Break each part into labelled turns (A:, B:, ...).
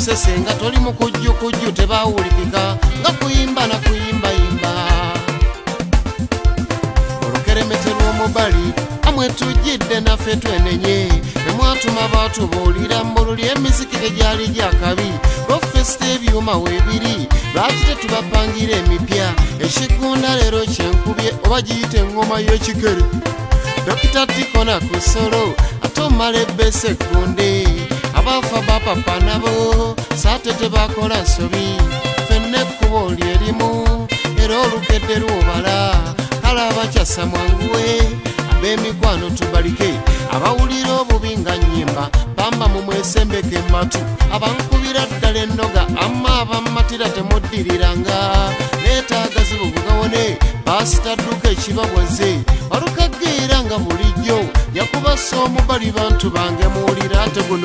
A: kusesenga toli mu kujju tebawulikika nga kuyimba na kuyimbayimba olukeremete lw'omubali amwe tujjidde naffe twenenye nemwatuma batubuulira mbululi emiziki tegyali gyakabi lwofesita ebyuma weebiri lwaki tetubapangira emipya ekigunda leero kyenkubye oba giyita engoma y'ekikere Dokita Tikona kusolo atomala ebbesa ekkunde abafa bapapa nabo saate tebakola nsobi ffenna ekkubo lyerimu era olukedde lwobala kale abakyasa mwanguwe ab'emikwano tubalike abawulira obubi nga nnyimba bamba mu mwesembeke matu abankubira ddala ennoga amma abammatira temuddiriranga neetaaga zibugugawone baasitadduka ekibabwaze walukageera nga bulijjo yakubasa omubali bantu bange muwulira ate guno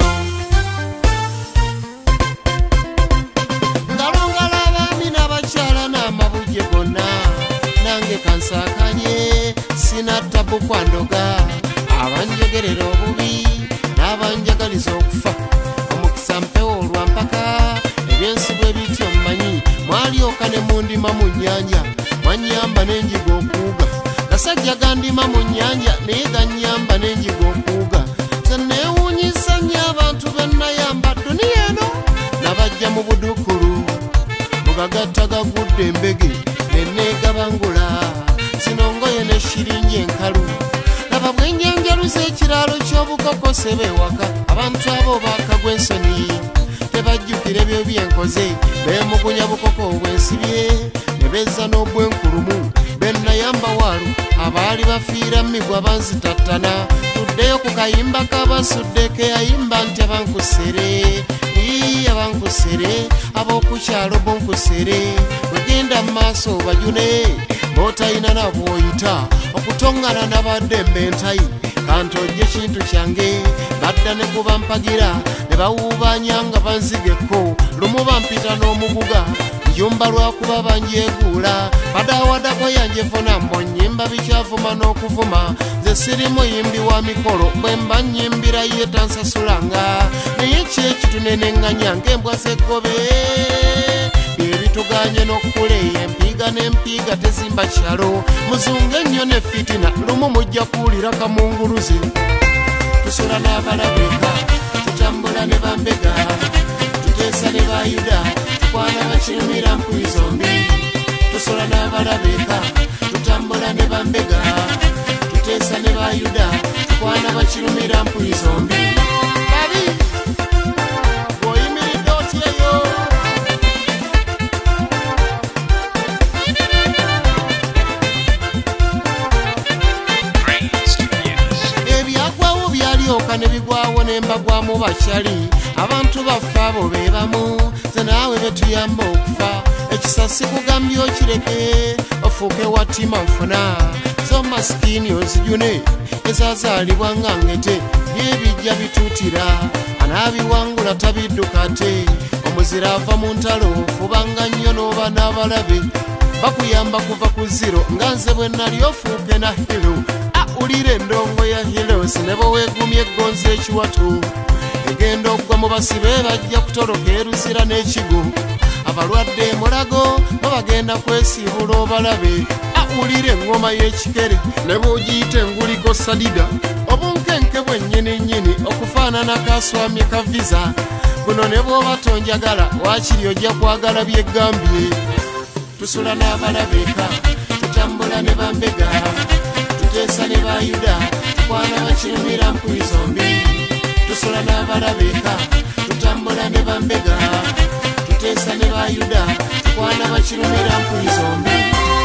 A: ngalongala abaami n'abakyala n'amabujje gonna nange kansakanye sinattabu kwandoga abanjogerera obubi n'abanjagaliza okufa omukisa mpewo olwampaka ebyensigo ebityo mmanyi mwalyoka ne mundima mu nnyanja mwanyamba n'enjiga okuuga gasajja gandima mu nnyanja naye gannyamba n'enjiga okuuga senneewuunyisa nnyo abantu bennayamba duniya eno nabajja mu budukulu mugagatta gagudde embege nenneegabangula sinongoye ne shiringi enkalu laba bwenjanjaluza ekiraalo ky'obukokose beewaka abantu abo bakagwa ensoni tebajjukira ebyo byenkoze beemugunya bukoko obwensibye ne beeza n'obwenkulumu bennayamba waalu abaali bafiira mmigwa banzitattana tuddeyo ku kayimba kabasuddeko eyayimba nti abankusere abankusere ab'okukyalo bonkusere wegenda mu maaso bajune b'otalina nabwoyita okutongana nabadde mbentayi kanti ojja ekintu kyange badda ne kubampagira ne bawuubanya nga banzigeko lumu bampita n'omuguga njumba lwakuba banjeeguula badawadako yanjefuna mbo nnyimba bikyavuma n'okuvuma nze siri muyimbi wa mikolo bwe mba nnyimbira ye tansasulanga naye kyekitunenenganya ng'embwa z'eggobe byebituganye n'okuleya empiiga n'empiiga tezimba kyalo muzunga ennyo ne fitina lumu mujja kuwulira kamunguluzi tusula n'abalabika tutambula ne bambega tuteesa ne bayuda tukwana bakirumira mpuyi zombi tusula n'abalabika tutambula ne bambega tuteesa ne bayuda tukwana bakirumira mpuyi zombi babi bw'oyimiridde otyeyo ebyagwawo byalyoka ne bigwawo nembagwamu bakyali abantu baffe abo be bamu ze naawe betuyamba okufa ekisasi kugambye okireke ofuuke watima nfuna zo masikini ozijune ezazaalibwa nga ngete byebijja bituutira anaabiwangula tabidduka te omuzira ava mu ntalo fubanga nnyo n'oba n'abalabe bakuyamba kuva ku ziro nga nze bwe nali ofuuke na hero awulira endongo ya heroes ne bweweegumya eggonzi ekiwato egenda okugwa mu basibe bajja kutoloka eruzira n'ekigo abalwadde emulago babagenda kwesiibula obalabe awulira eŋŋoma y'ekikere ne bw'ogiyita enguliko sadida obunkenke bwennyininyini okufaanana kaswamye ka visa guno ne bw'oba tonjagala waakiri ojja kwagala byeggambye tusula n'abalabika tutambula ne bambega tuteesa ne bayuda tukwana bakirumira mpuyi zombi tusula n'abalabika tutambula ne bambega tuteesa ne bayuda tukwana bakirumira mpuyi zombi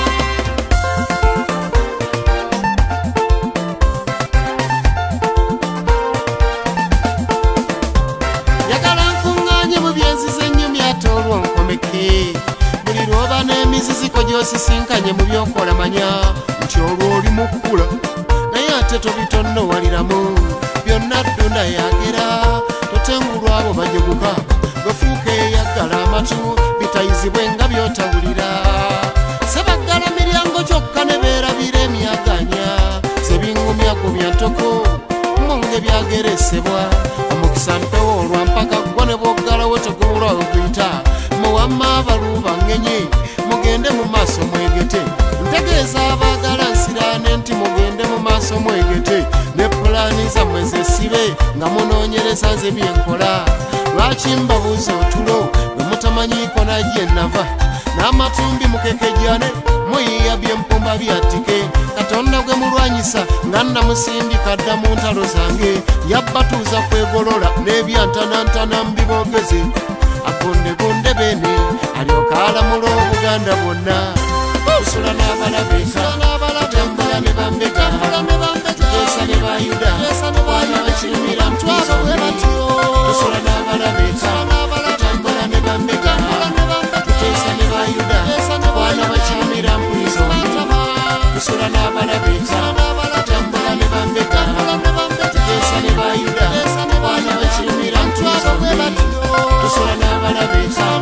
A: yagala nkuŋŋaanye mu byenzize ennyumi ate olwonkomeke buli lwoba n'emiziziko gy'osisinkanye mu byokola manya nti olwo oli mu kkula naye ate tobitonnowaliramu byonna ddunda yagera totengulwa abo bajeguka gwefuuka eyaggala amatu bitayizibwe nga byotawulira sebaggala miryango kyokka ne beerabira emyaganya sebingumyagumya ntoko ebyomonge byageresebwa omukisa mpewo olwampaka gwa ne bwoggalawo tegubula okuyita muwamma abaluba ngenye mugende mu maaso mwegete ntegeeza abaagala nsiraane nti mugende mu maaso mwegete ne pulaani zammwe zesibe nga munoonyereza nze byenkola lwaki mbabuuza otulo bwe mutamanyiiko najje nava n'amatumbi mukekejjane muyiya byempumba byatike katonda gwe mulwanyisa nga nnamusindika dda mu ntalo zange yabbatuuza kwegolola n'ebyantanantana mu bibogezi agondegonde bene alyoka alamula obuganda bwonna tusula n'abalabika tambula ne bambeka tuteesa ne bayuda wana bakirumira mtwizo tusula n'abalabika tambula ne bambeka tuteesa ne bayuda wana bakirumira mtwizo tusula n'abalabika tambula ne bambeka tuteesa ne bayuda wana bakirumira mtwizo tusula n'abalabika